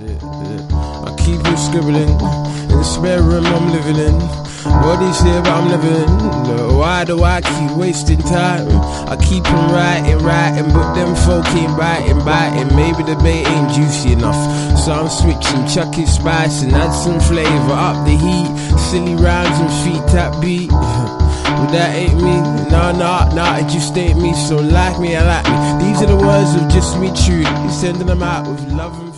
I keep on scribbling in the spare room I'm living in. What they say about I'm living. Why do I keep wasting time? I keep on writing, but them folk ain't biting. Maybe the bait ain't juicy enough, so I'm switching, chucking spice and add some flavor, up the heat. Silly rhymes and feet tap beat. But that ain't me, nah, it just ain't me. So like me, I like me. These are the words of just me truly, sending them out with love and